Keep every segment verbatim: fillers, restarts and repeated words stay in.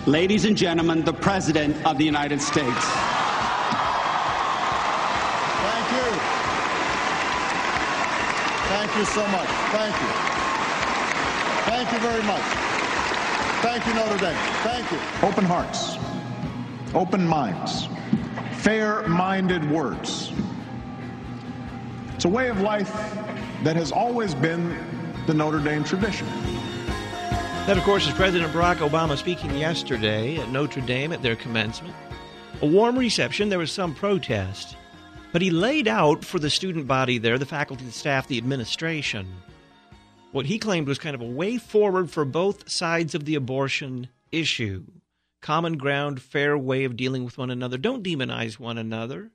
Ladies and gentlemen, the President of the United States. Thank you. Thank you so much. Thank you. Thank you very much. Thank you, Notre Dame. Thank you. Open hearts, open minds, fair-minded words. It's a way of life that has always been the Notre Dame tradition. That, of course, is President Barack Obama speaking yesterday at Notre Dame at their commencement. A warm reception. There was some protest. But he laid out for the student body there, the faculty, the staff, the administration, what he claimed was kind of a way forward for both sides of the abortion issue. Common ground, fair way of dealing with one another. Don't demonize one another.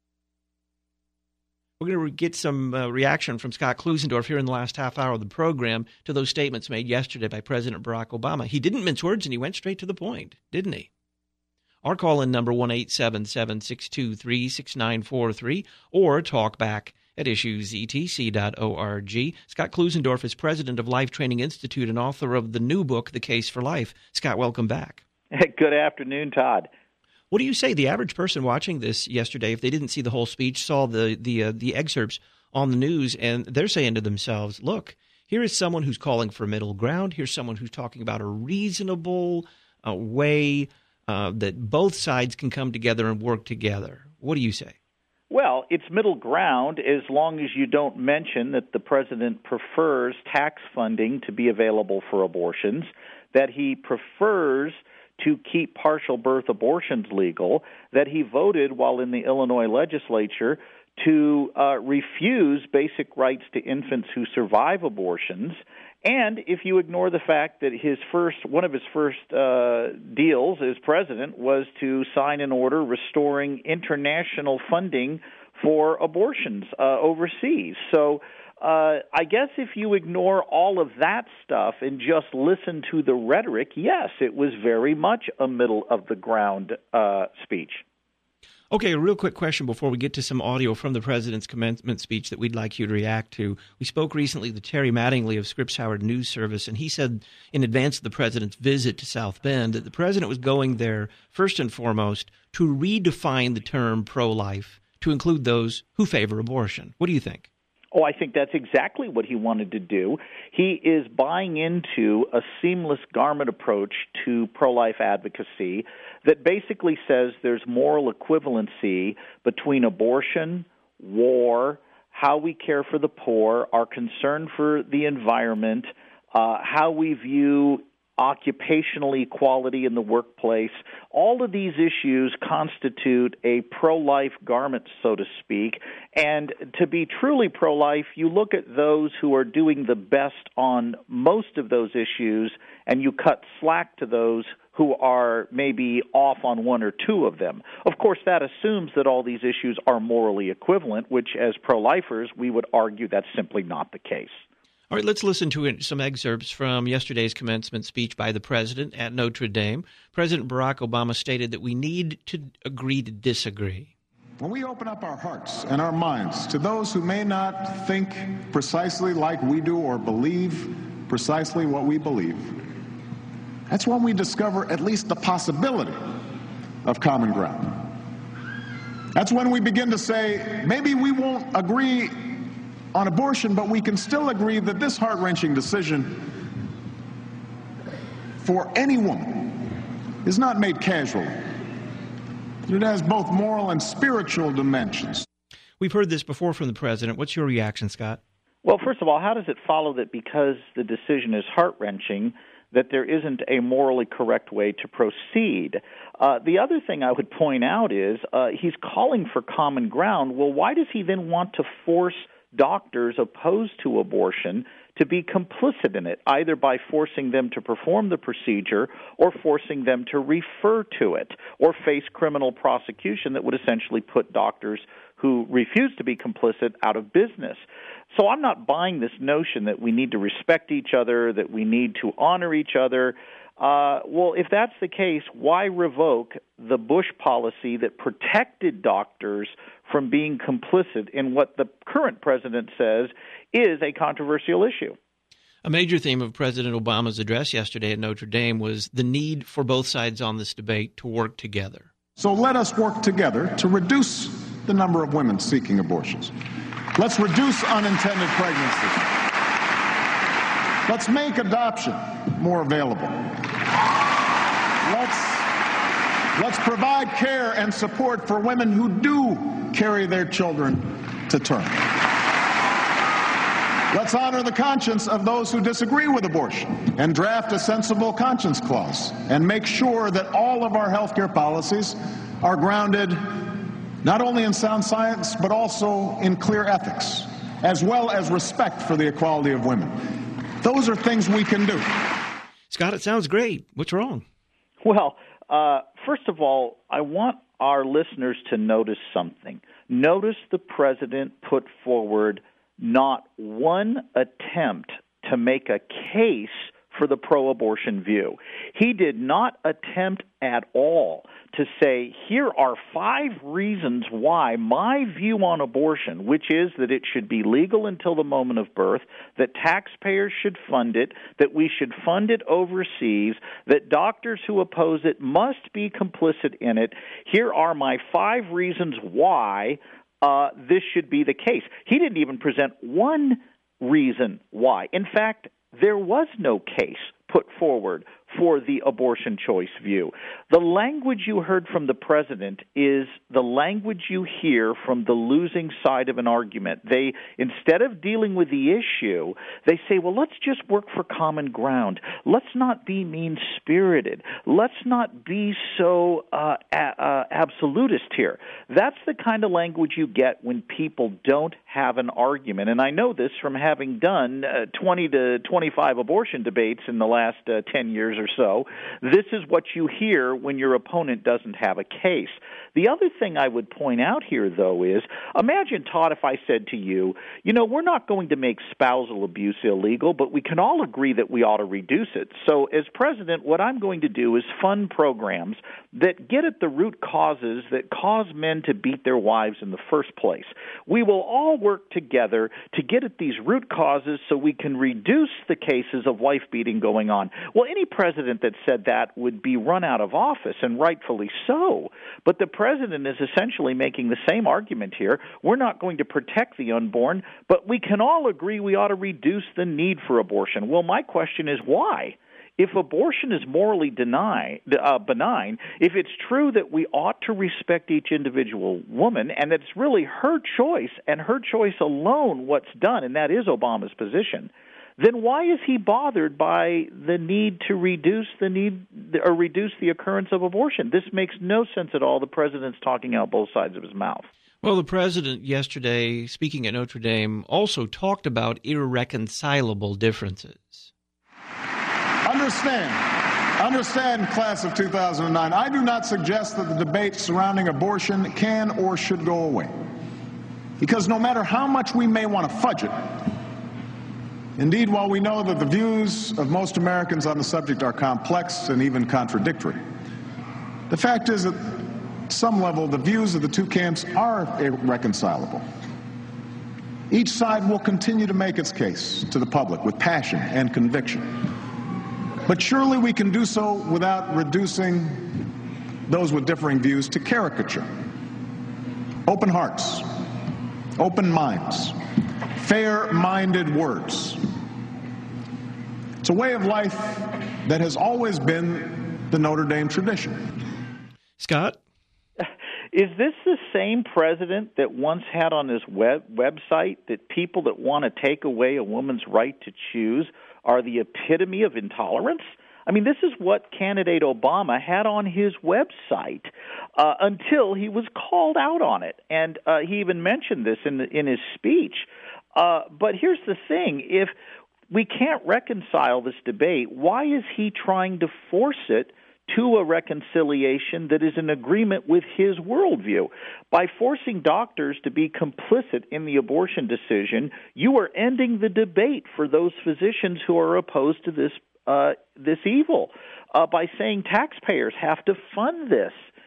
We're going to get some uh, reaction from Scott Klusendorf here in the last half hour of the program to those statements made yesterday by President Barack Obama. He didn't mince words, and he went straight to the point, didn't he? Our call-in number, one eight seven seven, six two three, six nine four three, or talk back at issues e t c dot org. Scott Klusendorf is president of Life Training Institute and author of the new book, The Case for Life. Scott, welcome back. Good afternoon, Todd. What do you say? The average person watching this yesterday, if they didn't see the whole speech, saw the the uh, the excerpts on the news, and they're saying to themselves, look, here is someone who's calling for middle ground. Here's someone who's talking about a reasonable uh, way uh, that both sides can come together and work together. What do you say? Well, it's middle ground as long as you don't mention that the president prefers tax funding to be available for abortions, that he prefers to keep partial birth abortions legal, that he voted while in the Illinois legislature to uh, refuse basic rights to infants who survive abortions, and if you ignore the fact that his first, one of his first uh, deals as president was to sign an order restoring international funding for abortions uh, overseas. So Uh, I guess if you ignore all of that stuff and just listen to the rhetoric, yes, it was very much a middle-of-the-ground uh, speech. Okay, a real quick question before we get to some audio from the president's commencement speech that we'd like you to react to. We spoke recently to Terry Mattingly of Scripps Howard News Service, and he said in advance of the president's visit to South Bend that the president was going there first and foremost to redefine the term pro-life to include those who favor abortion. What do you think? Oh, I think that's exactly what he wanted to do. He is buying into a seamless garment approach to pro-life advocacy that basically says there's moral equivalency between abortion, war, how we care for the poor, our concern for the environment, uh, how we view occupational equality in the workplace. All of these issues constitute a pro-life garment, so to speak. And to be truly pro-life, you look at those who are doing the best on most of those issues, and you cut slack to those who are maybe off on one or two of them. Of course, that assumes that all these issues are morally equivalent, which as pro-lifers, we would argue that's simply not the case. All right, let's listen to some excerpts from yesterday's commencement speech by the president at Notre Dame. President Barack Obama stated that we need to agree to disagree. When we open up our hearts and our minds to those who may not think precisely like we do or believe precisely what we believe, that's when we discover at least the possibility of common ground. That's when we begin to say, maybe we won't agree on abortion, but we can still agree that this heart-wrenching decision for any woman is not made casually. It has both moral and spiritual dimensions. We've heard this before from the president. What's your reaction, Scott? Well, first of all, how does it follow that because the decision is heart-wrenching, that there isn't a morally correct way to proceed? Uh, the other thing I would point out is uh, he's calling for common ground. Well, why does he then want to force doctors opposed to abortion to be complicit in it, either by forcing them to perform the procedure or forcing them to refer to it or face criminal prosecution that would essentially put doctors who refuse to be complicit out of business? So I'm not buying this notion that we need to respect each other, that we need to honor each other. Uh, well, if that's the case, why revoke the Bush policy that protected doctors from being complicit in what the current president says is a controversial issue? A major theme of President Obama's address yesterday at Notre Dame was the need for both sides on this debate to work together. So let us work together to reduce the number of women seeking abortions. Let's reduce unintended pregnancies. Let's make adoption more available. Let's, let's provide care and support for women who do carry their children to term. Let's honor the conscience of those who disagree with abortion and draft a sensible conscience clause and make sure that all of our health care policies are grounded not only in sound science but also in clear ethics, as well as respect for the equality of women. Those are things we can do. Scott, it sounds great. What's wrong? Well, uh, first of all, I want our listeners to notice something. Notice the president put forward not one attempt to make a case for the pro-abortion view. He did not attempt at all to say, here are five reasons why my view on abortion, which is that it should be legal until the moment of birth, that taxpayers should fund it, that we should fund it overseas, that doctors who oppose it must be complicit in it. Here are my five reasons why uh, this should be the case. He didn't even present one reason why. In fact, there was no case put forward for the abortion choice view. The language you heard from the president is the language you hear from the losing side of an argument. They, instead of dealing with the issue, they say, well, let's just work for common ground. Let's not be mean-spirited. Let's not be so uh, a- uh, absolutist here. That's the kind of language you get when people don't have an argument. And I know this from having done uh, twenty to twenty-five abortion debates in the last uh, ten years or so. This is what you hear when your opponent doesn't have a case. The other thing I would point out here, though, is imagine, Todd, if I said to you, you know, we're not going to make spousal abuse illegal, but we can all agree that we ought to reduce it. So as president, what I'm going to do is fund programs that get at the root causes that cause men to beat their wives in the first place. We will all work together to get at these root causes so we can reduce the cases of wife beating going on. Well, any president that said that would be run out of office, and rightfully so. But the president is essentially making the same argument here. We're not going to protect the unborn, but we can all agree we ought to reduce the need for abortion. Well, my question is why? If abortion is morally deny, uh, benign, if it's true that we ought to respect each individual woman and that it's really her choice and her choice alone what's done, and that is Obama's position, then why is he bothered by the need to reduce the need or reduce the occurrence of abortion? This makes no sense at all. The president's talking out both sides of his mouth. Well, the president yesterday, speaking at Notre Dame, also talked about irreconcilable differences. Understand, understand, class of two thousand nine, I do not suggest that the debate surrounding abortion can or should go away. Because no matter how much we may want to fudge it, indeed, while we know that the views of most Americans on the subject are complex and even contradictory, the fact is that at some level the views of the two camps are irreconcilable. Each side will continue to make its case to the public with passion and conviction. But surely we can do so without reducing those with differing views to caricature. Open hearts, open minds, fair-minded words. It's a way of life that has always been the Notre Dame tradition. Scott? Is this the same president that once had on his web website that people that want to take away a woman's right to choose are the epitome of intolerance? I mean, this is what candidate Obama had on his website uh, until he was called out on it. And uh, he even mentioned this in, the, in his speech. Uh, but here's the thing. If we can't reconcile this debate, why is he trying to force it to a reconciliation that is in agreement with his worldview? By forcing doctors to be complicit in the abortion decision, you are ending the debate for those physicians who are opposed to this uh, this evil. Uh, by saying taxpayers have to fund this,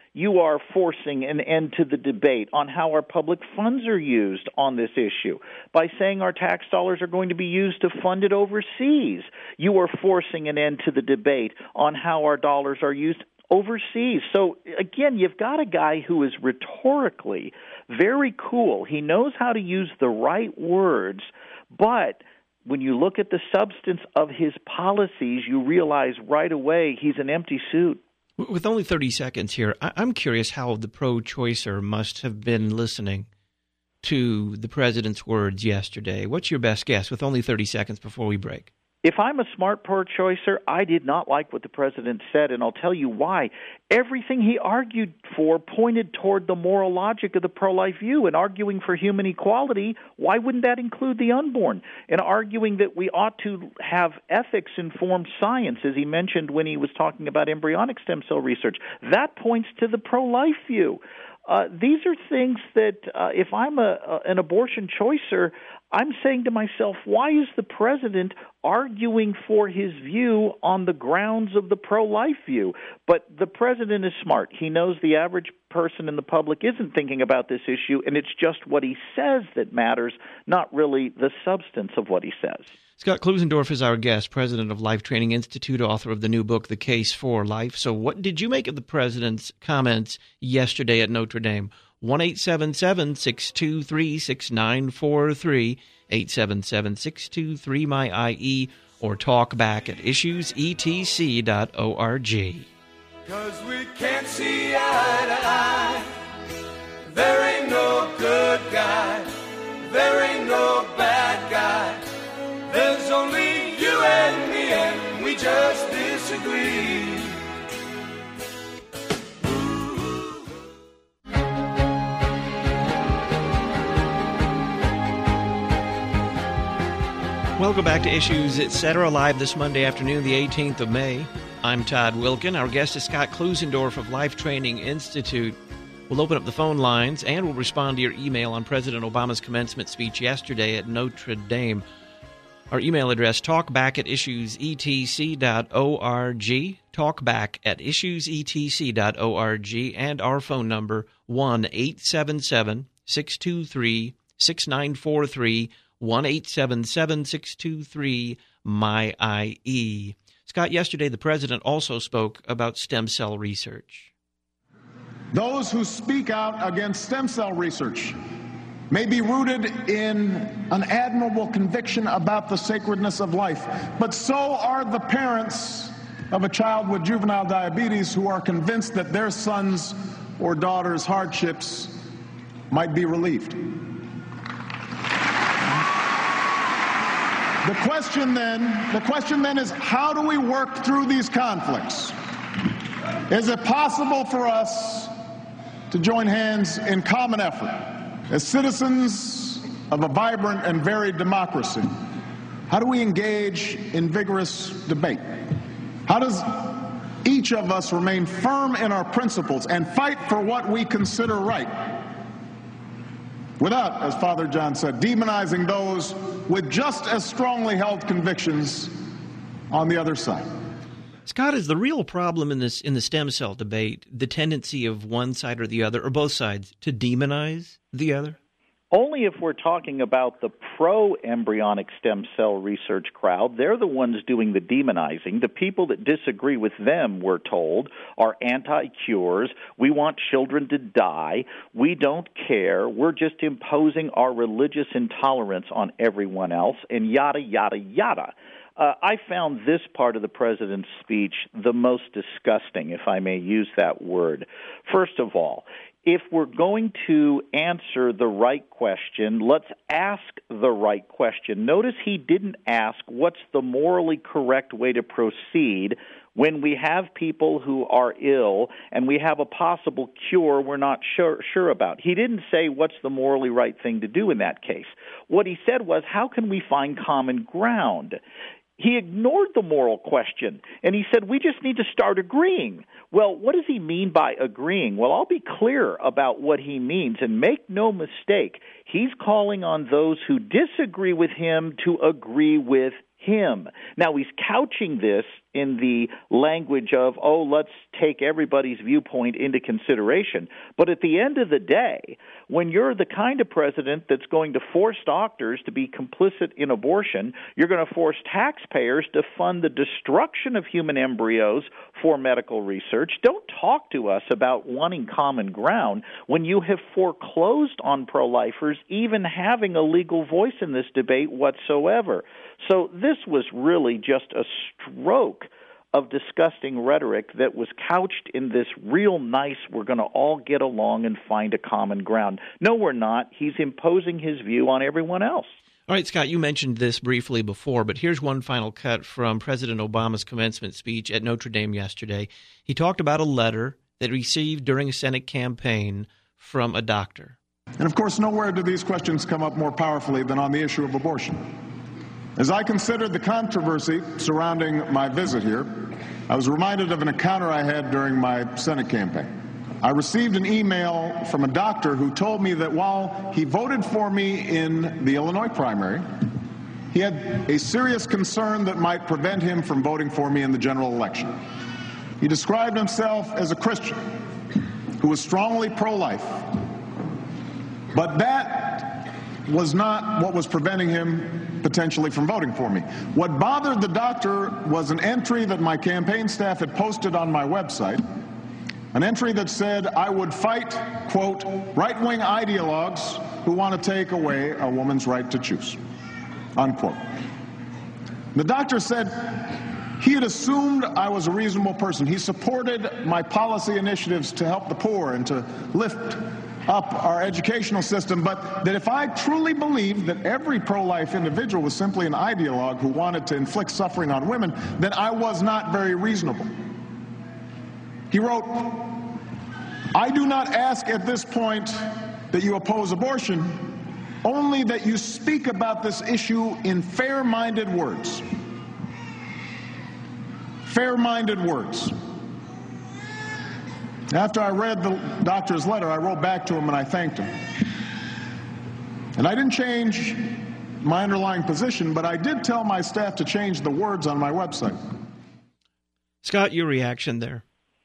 you are forcing an end to the debate on how our public funds are used on this issue. By saying our tax dollars are going to be used to fund it overseas, you are forcing an end to the debate on how our dollars are used overseas. So, again, you've got a guy who is rhetorically very cool. He knows how to use the right words, but when you look at the substance of his policies, you realize right away he's an empty suit. With only thirty seconds here, I'm curious how the pro-choicer must have been listening to the president's words yesterday. What's your best guess with only thirty seconds before we break? If I'm a smart pro-choicer, I did not like what the president said, and I'll tell you why. Everything he argued for pointed toward the moral logic of the pro-life view. And arguing for human equality, why wouldn't that include the unborn? And arguing that we ought to have ethics-informed science, as he mentioned when he was talking about embryonic stem cell research, that points to the pro-life view. Uh, these are things that uh, if I'm a, a, an abortion choicer, I'm saying to myself, why is the president arguing for his view on the grounds of the pro-life view? But the president is smart. He knows the average person in the public isn't thinking about this issue, and it's just what he says that matters, not really the substance of what he says. Scott Klusendorf is our guest, president of Life Training Institute, author of the new book, The Case for Life. So what did you make of the president's comments yesterday at Notre Dame? one eight seven seven, six two three, six nine four three, eight seven seven, six two three, M Y I E, or talk back at issues e t c dot org. 'Cause we can't see eye to eye. There ain't no good guy. There ain't no bad guy. There's only you and me, and we just disagree. Welcome back to Issues Etc. live this Monday afternoon, the eighteenth of May. I'm Todd Wilkin. Our guest is Scott Klusendorf of Life Training Institute. We'll open up the phone lines and we'll respond to your email on President Obama's commencement speech yesterday at Notre Dame. Our email address, talkback at issues e t c dot org, talkback at issues e t c dot org, and our phone number, one eight seven seven, six two three, six nine four three, one eight seven seven, six two three, M Y I E. Scott, yesterday the president also spoke about stem cell research. Those who speak out against stem cell research may be rooted in an admirable conviction about the sacredness of life, but so are the parents of a child with juvenile diabetes who are convinced that their son's or daughter's hardships might be relieved. The question then, the question then is, how do we work through these conflicts? Is it possible for us to join hands in common effort as citizens of a vibrant and varied democracy? How do we engage in vigorous debate? How does each of us remain firm in our principles and fight for what we consider right, without, as Father John said, demonizing those with just as strongly held convictions on the other side? Scott, is the real problem in this in the stem cell debate the tendency of one side or the other, or both sides, to demonize the other? Only if we're talking about the pro-embryonic stem cell research crowd. They're the ones doing the demonizing. The people that disagree with them, we're told, are anti-cures. We want children to die. We don't care. We're just imposing our religious intolerance on everyone else, and yada, yada, yada. Uh, I found this part of the president's speech the most disgusting, if I may use that word. First of all, if we're going to answer the right question, let's ask the right question. Notice he didn't ask what's the morally correct way to proceed when we have people who are ill and we have a possible cure we're not sure, sure about. He didn't say what's the morally right thing to do in that case. What he said was, how can we find common ground? He ignored the moral question, and he said, we just need to start agreeing. Well, what does he mean by agreeing? Well, I'll be clear about what he means, and make no mistake, he's calling on those who disagree with him to agree with him. Now, he's couching this in the language of, oh, let's take everybody's viewpoint into consideration. But at the end of the day, when you're the kind of president that's going to force doctors to be complicit in abortion, you're going to force taxpayers to fund the destruction of human embryos for medical research. Don't talk to us about wanting common ground when you have foreclosed on pro-lifers even having a legal voice in this debate whatsoever. So this was really just a stroke of disgusting rhetoric that was couched in this real nice, we're going to all get along and find a common ground. No, we're not. He's imposing his view on everyone else. All right, Scott, you mentioned this briefly before, but here's one final cut from President Obama's commencement speech at Notre Dame yesterday. He talked about a letter that he received during a Senate campaign from a doctor. And of course, nowhere do these questions come up more powerfully than on the issue of abortion. As I considered the controversy surrounding my visit here, I was reminded of an encounter I had during my Senate campaign. I received an email from a doctor who told me that while he voted for me in the Illinois primary, he had a serious concern that might prevent him from voting for me in the general election. He described himself as a Christian who was strongly pro-life, but that was not what was preventing him potentially from voting for me. What bothered the doctor was an entry that my campaign staff had posted on my website, an entry that said I would fight, quote, right-wing ideologues who want to take away a woman's right to choose, unquote. The doctor said he had assumed I was a reasonable person. He supported my policy initiatives to help the poor and to lift up our educational system, but that if I truly believed that every pro-life individual was simply an ideologue who wanted to inflict suffering on women, then I was not very reasonable. He wrote, I do not ask at this point that you oppose abortion, only that you speak about this issue in fair-minded words. Fair-minded words. After I read the doctor's letter, I wrote back to him and I thanked him. And I didn't change my underlying position, but I did tell my staff to change the words on my website. Scott, your reaction there?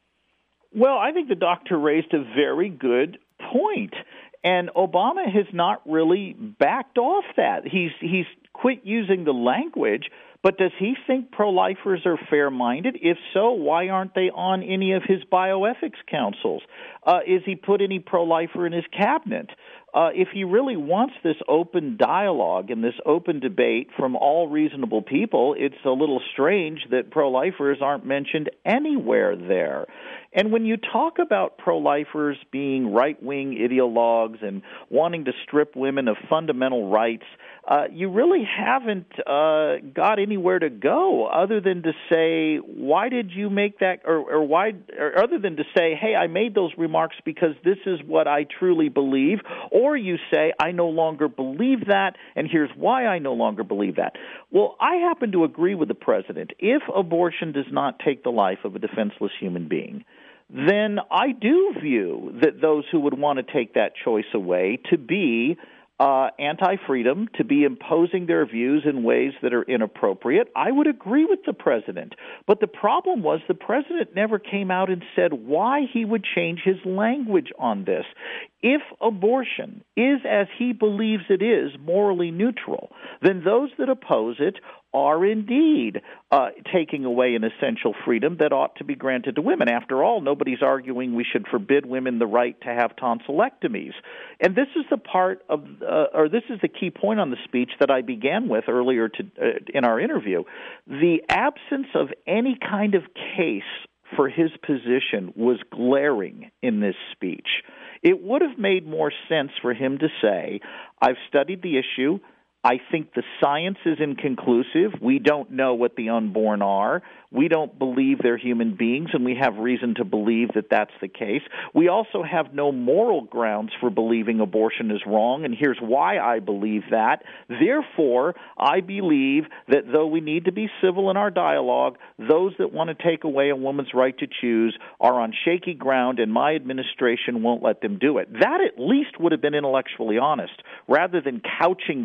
Well, I think the doctor raised a very good point, and Obama has not really backed off that. He's he's quit using the language, but does he think pro-lifers are fair-minded? If so, why aren't they on any of his bioethics councils? Uh, is he put any pro-lifer in his cabinet? Uh, if he really wants this open dialogue and this open debate from all reasonable people, it's a little strange that pro-lifers aren't mentioned anywhere there. And when you talk about pro-lifers being right-wing ideologues and wanting to strip women of fundamental rights, uh, you really haven't uh, got anywhere to go other than to say, why did you make that, or, or why, or other than to say, hey, I made those remarks because this is what I truly believe, or you say, I no longer believe that, and here's why I no longer believe that. Well, I happen to agree with the president. If abortion does not take the life of a defenseless human being, then I do view that those who would want to take that choice away to be uh, anti-freedom, to be imposing their views in ways that are inappropriate. I would agree with the president. But the problem was the president never came out and said why he would change his language on this. If abortion is, as he believes it is, morally neutral, then those that oppose it are indeed uh, taking away an essential freedom that ought to be granted to women. After all, nobody's arguing we should forbid women the right to have tonsillectomies. And this is the part of, uh, or this is the key point on the speech that I began with earlier to, uh, in our interview. The absence of any kind of case for his position was glaring in this speech. It would have made more sense for him to say, I've studied the issue. I think the science is inconclusive. We don't know what the unborn are. We don't believe they're human beings, and we have reason to believe that that's the case. We also have no moral grounds for believing abortion is wrong, and here's why I believe that. Therefore, I believe that though we need to be civil in our dialogue, those that want to take away a woman's right to choose are on shaky ground, and my administration won't let them do it. That at least would have been intellectually honest, rather than couching this in,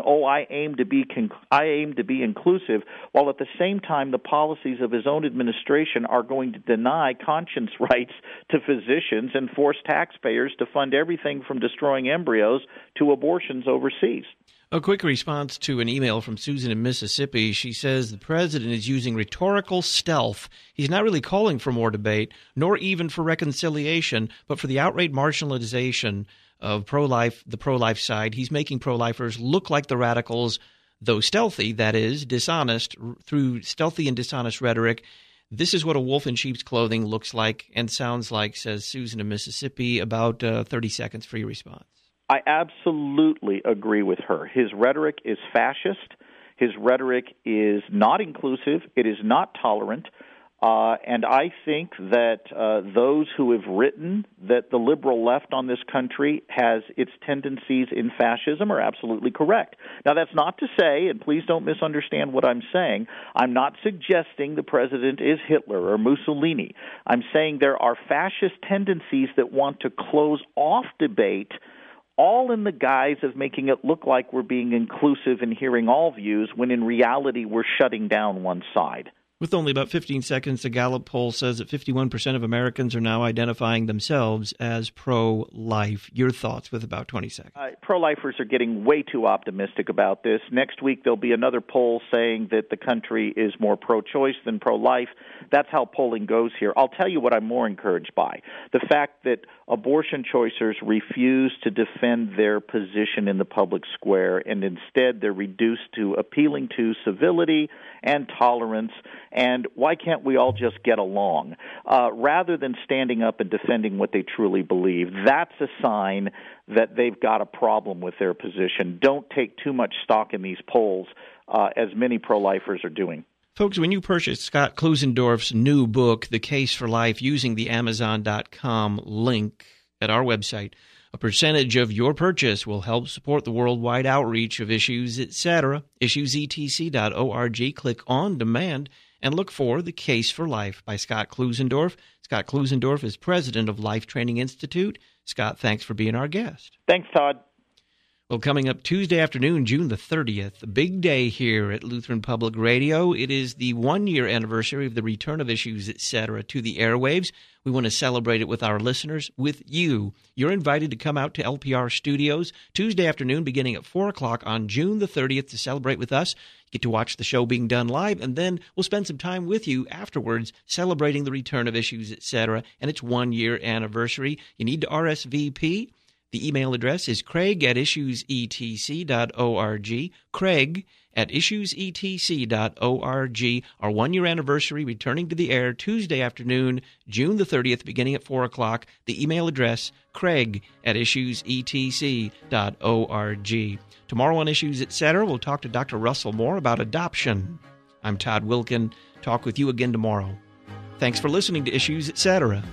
oh, I aim to be con- I aim to be inclusive, while at the same time the policies of his own administration are going to deny conscience rights to physicians and force taxpayers to fund everything from destroying embryos to abortions overseas. A quick response to an email from Susan in Mississippi. She says the president is using rhetorical stealth. He's not really calling for more debate, nor even for reconciliation, but for the outright marginalization of pro-life, the pro-life side. He's making pro-lifers look like the radicals, though stealthy, that is, dishonest, through stealthy and dishonest rhetoric. This is what a wolf in sheep's clothing looks like and sounds like, says Susan in Mississippi. About uh, thirty seconds for your response. I absolutely agree with her. His rhetoric is fascist. His rhetoric is not inclusive. It is not tolerant. Uh, and I think that uh, those who have written that the liberal left on this country has its tendencies in fascism are absolutely correct. Now, that's not to say, and please don't misunderstand what I'm saying, I'm not suggesting the president is Hitler or Mussolini. I'm saying there are fascist tendencies that want to close off debate, all in the guise of making it look like we're being inclusive and hearing all views, when in reality we're shutting down one side. With only about fifteen seconds, the Gallup poll says that fifty-one percent of Americans are now identifying themselves as pro-life. Your thoughts with about twenty seconds. Uh, pro-lifers are getting way too optimistic about this. Next week there'll be another poll saying that the country is more pro-choice than pro-life. That's how polling goes here. I'll tell you what I'm more encouraged by. The fact that abortion choicers refuse to defend their position in the public square, and instead they're reduced to appealing to civility and tolerance, and why can't we all just get along, uh, rather than standing up and defending what they truly believe. That's a sign that they've got a problem with their position. Don't take too much stock in these polls, uh, as many pro-lifers are doing. Folks, when you purchase Scott Klusendorf's new book, The Case for Life, using the Amazon dot com link at our website, a percentage of your purchase will help support the worldwide outreach of Issues, et cetera. issues e t c dot org. Click on Demand and look for The Case for Life by Scott Klusendorf. Scott Klusendorf is president of Life Training Institute. Scott, thanks for being our guest. Thanks, Todd. Well, coming up Tuesday afternoon, June the thirtieth, a big day here at Lutheran Public Radio. It is the one-year anniversary of the return of Issues, et cetera, to the airwaves. We want to celebrate it with our listeners, with you. You're invited to come out to L P R Studios Tuesday afternoon beginning at four o'clock on June the thirtieth to celebrate with us. You get to watch the show being done live, and then we'll spend some time with you afterwards celebrating the return of Issues, et cetera, and its one-year anniversary. You need to R S V P. The email address is craig at issues e t c dot org, craig at issues e t c dot org. Our one-year anniversary returning to the air Tuesday afternoon, June the thirtieth, beginning at four o'clock. The email address, craig at issues e t c dot org. Tomorrow on Issues, et cetera, we'll talk to Doctor Russell Moore about adoption. I'm Todd Wilkin. Talk with you again tomorrow. Thanks for listening to Issues, et cetera.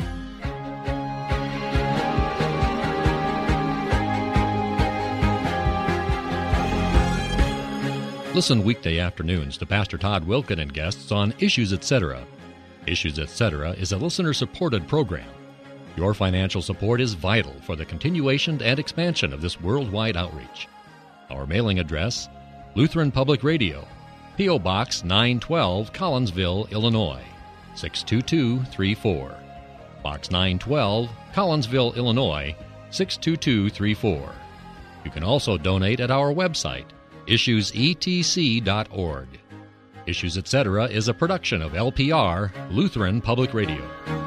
Listen weekday afternoons to Pastor Todd Wilkin and guests on Issues, et cetera. Issues, et cetera is a listener-supported program. Your financial support is vital for the continuation and expansion of this worldwide outreach. Our mailing address, Lutheran Public Radio, P O. Box nine twelve, Collinsville, Illinois, six two two three four. Box nine twelve, Collinsville, Illinois, six two two three four. You can also donate at our website, issues e t c dot org. Issues, et cetera is a production of L P R, Lutheran Public Radio.